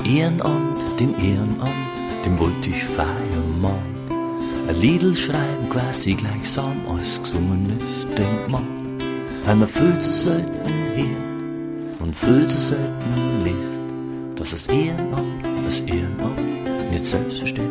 dem Ehrenamt, dem wollte ich feiern, Mann. Ein Liedl schreiben quasi gleichsam als gesungen ist, denkt man, weil man viel zu selten hört und viel zu selten liest, dass das Ehrenamt nicht selbstverständlich